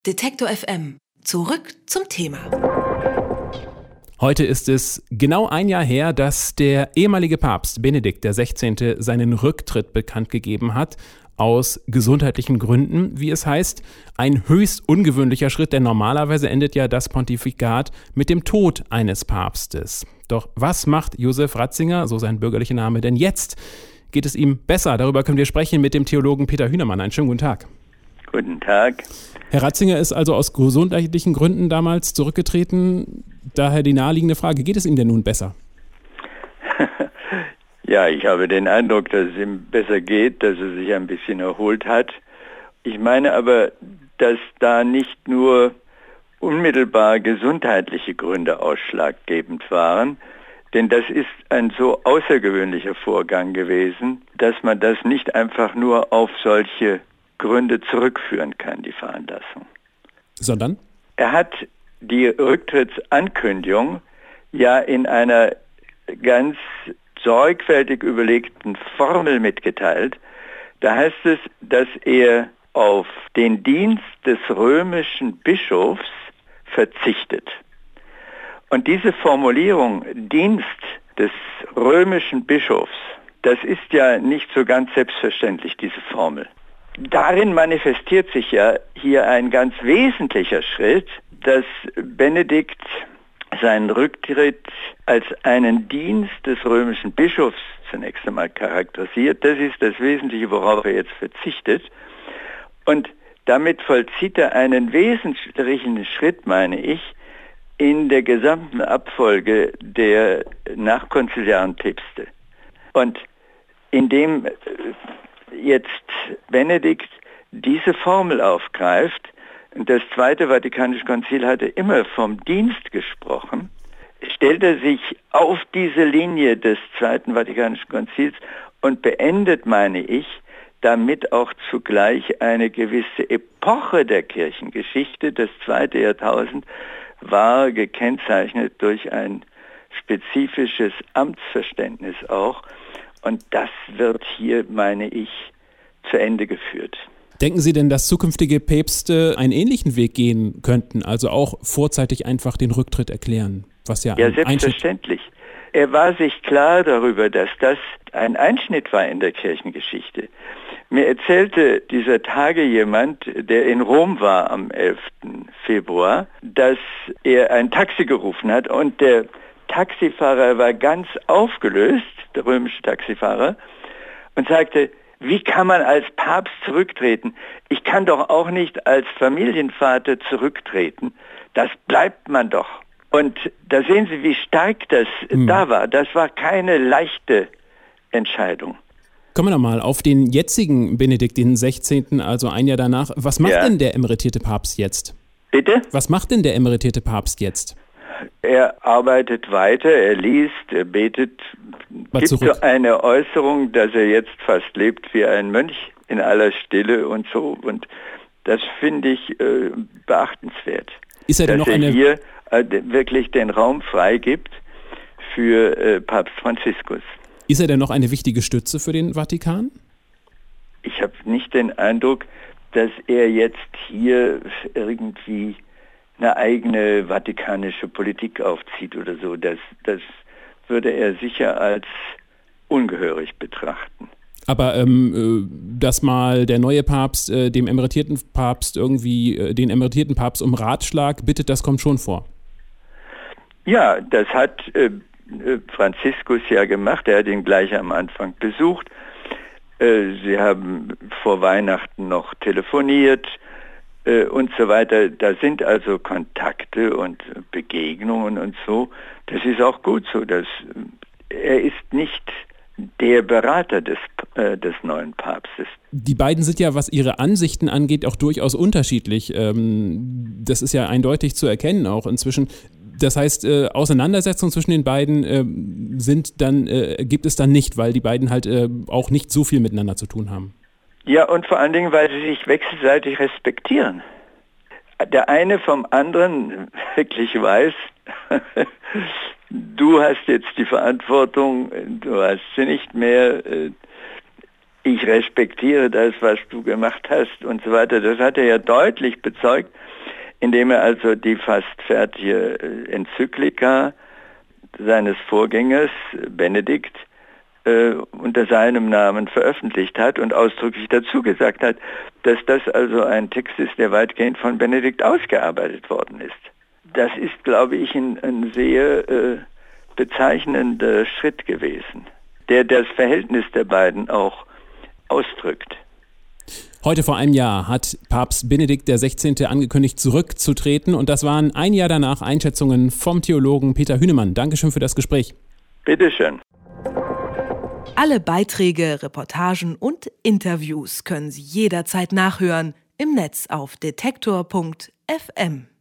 Detektor FM. Zurück zum Thema. Heute ist es genau ein Jahr her, dass der ehemalige Papst Benedikt XVI. Seinen Rücktritt bekannt gegeben hat. Aus gesundheitlichen Gründen, wie es heißt. Ein höchst ungewöhnlicher Schritt, denn normalerweise endet ja das Pontifikat mit dem Tod eines Papstes. Doch was macht Josef Ratzinger, so sein bürgerlicher Name, denn jetzt? Geht es ihm besser? Darüber können wir sprechen mit dem Theologen Peter Hühnermann. Einen schönen guten Tag. Guten Tag. Herr Ratzinger ist also aus gesundheitlichen Gründen damals zurückgetreten. Daher die naheliegende Frage, geht es ihm denn nun besser? Ja, ich habe den Eindruck, dass es ihm besser geht, dass er sich ein bisschen erholt hat. Ich meine aber, dass da nicht nur unmittelbar gesundheitliche Gründe ausschlaggebend waren, denn das ist ein so außergewöhnlicher Vorgang gewesen, dass man das nicht einfach nur auf solche Gründe zurückführen kann, die Veranlassung. Sondern? Er hat die Rücktrittsankündigung ja in einer ganz sorgfältig überlegten Formel mitgeteilt. Da heißt es, dass er auf den Dienst des römischen Bischofs verzichtet. Und diese Formulierung, Dienst des römischen Bischofs, das ist ja nicht so ganz selbstverständlich, diese Formel. Darin manifestiert sich ja hier ein ganz wesentlicher Schritt, dass Benedikt seinen Rücktritt als einen Dienst des römischen Bischofs zunächst einmal charakterisiert. Das ist das Wesentliche, worauf er jetzt verzichtet. Und damit vollzieht er einen wesentlichen Schritt, meine ich, in der gesamten Abfolge der nachkonziliaren Päpste. Und indem jetzt Benedikt diese Formel aufgreift, das Zweite Vatikanische Konzil hatte immer vom Dienst gesprochen, stellt er sich auf diese Linie des Zweiten Vatikanischen Konzils und beendet, meine ich, damit auch zugleich eine gewisse Epoche der Kirchengeschichte. Das zweite Jahrtausend war gekennzeichnet durch ein spezifisches Amtsverständnis auch. Und das wird hier, meine ich, zu Ende geführt. Denken Sie denn, dass zukünftige Päpste einen ähnlichen Weg gehen könnten, also auch vorzeitig einfach den Rücktritt erklären? Was ja Selbstverständlich. Er war sich klar darüber, dass das ein Einschnitt war in der Kirchengeschichte. Mir erzählte dieser Tage jemand, der in Rom war am 11. Februar, dass er ein Taxi gerufen hat und der Taxifahrer war ganz aufgelöst, der römische Taxifahrer, und sagte, wie kann man als Papst zurücktreten? Ich kann doch auch nicht als Familienvater zurücktreten. Das bleibt man doch. Und da sehen Sie, wie stark das da war. Das war keine leichte Entscheidung. Kommen wir nochmal auf den jetzigen Benedikt, den 16., also ein Jahr danach. Was macht denn der emeritierte Papst jetzt? Bitte? Was macht denn der emeritierte Papst jetzt? Er arbeitet weiter, er liest, er betet. Gibt so eine Äußerung, dass er jetzt fast lebt wie ein Mönch in aller Stille und so. Und das finde ich beachtenswert. Ist er denn dass noch er hier wirklich den Raum freigibt für Papst Franziskus. Ist er denn noch eine wichtige Stütze für den Vatikan? Ich habe nicht den Eindruck, dass er jetzt hier irgendwie eine eigene vatikanische Politik aufzieht oder so. Das würde er sicher als ungehörig betrachten. Aber dass mal der neue Papst dem emeritierten Papst irgendwie den emeritierten Papst um Ratschlag bittet, das kommt schon vor. Ja, das hat Franziskus ja gemacht. Er hat ihn gleich am Anfang besucht. Sie haben vor Weihnachten noch telefoniert und so weiter. Da sind also Kontakte und Begegnungen und so. Das ist auch gut so. Er ist nicht der Berater des neuen Papstes. Die beiden sind ja, was ihre Ansichten angeht, auch durchaus unterschiedlich. Das ist ja eindeutig zu erkennen auch inzwischen. Das heißt, Auseinandersetzungen zwischen den beiden gibt es dann nicht, weil die beiden halt auch nicht so viel miteinander zu tun haben. Ja, und vor allen Dingen, weil sie sich wechselseitig respektieren. Der eine vom anderen wirklich weiß, du hast jetzt die Verantwortung, du hast sie nicht mehr, ich respektiere das, was du gemacht hast und so weiter. Das hat er ja deutlich bezeugt. indem er also die fast fertige Enzyklika seines Vorgängers Benedikt unter seinem Namen veröffentlicht hat und ausdrücklich dazu gesagt hat, dass das also ein Text ist, der weitgehend von Benedikt ausgearbeitet worden ist. Das ist, glaube ich, ein sehr bezeichnender Schritt gewesen, der das Verhältnis der beiden auch ausdrückt. Heute vor einem Jahr hat Papst Benedikt XVI. Angekündigt, zurückzutreten, und das waren ein Jahr danach Einschätzungen vom Theologen Peter Hünemann. Dankeschön für das Gespräch. Bitteschön. Alle Beiträge, Reportagen und Interviews können Sie jederzeit nachhören im Netz auf detektor.fm.